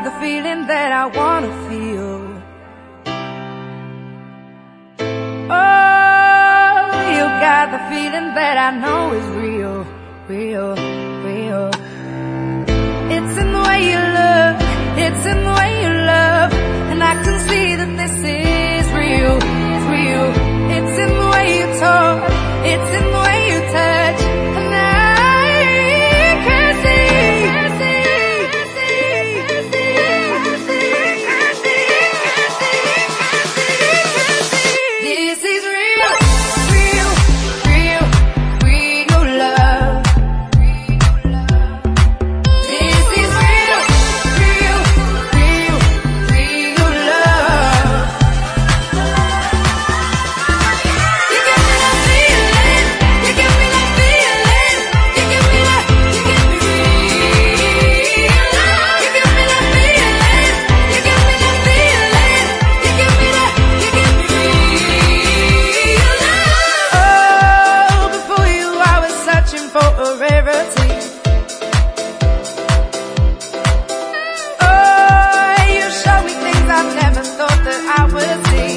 got the feeling that I wanna feel. Oh, you got the feeling that I know is real, real, real. It's in the way you look, it's in the way you love, and I can see that this is real, real. It's in the way you talk, it's in the way you touch, and I can see. This is real, real, real, real love. This is real, real, real, real love. You give me that feeling, you give me that feeling, you give me that, you give me real love. You give me that feeling, you give me that feeling, you give me that, you give me real love. Oh, before you I was searching for a rarity. Oh, you show me things I never thought that I would see.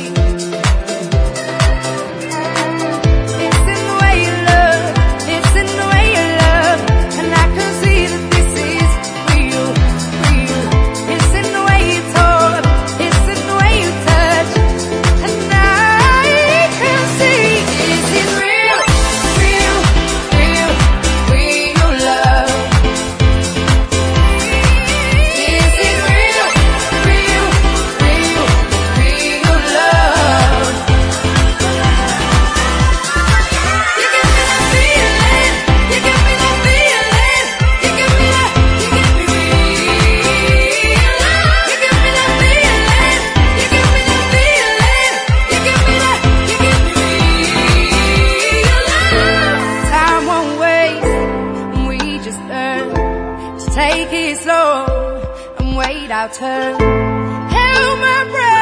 It's in the way you look, it's in the way you love, and I can see that this is real, real. It's in the way you talk, it's in the way you touch, and I can see this is real, real, real, real love. This is real, real, real, real love. You give me that feeling, you give me that feeling, you give me that, you give me real love. You give me that feeling, you give me that feeling, you give me that, you give me real love. Time won't wait, and we just learn to take it slow and wait our turn. Held my breath.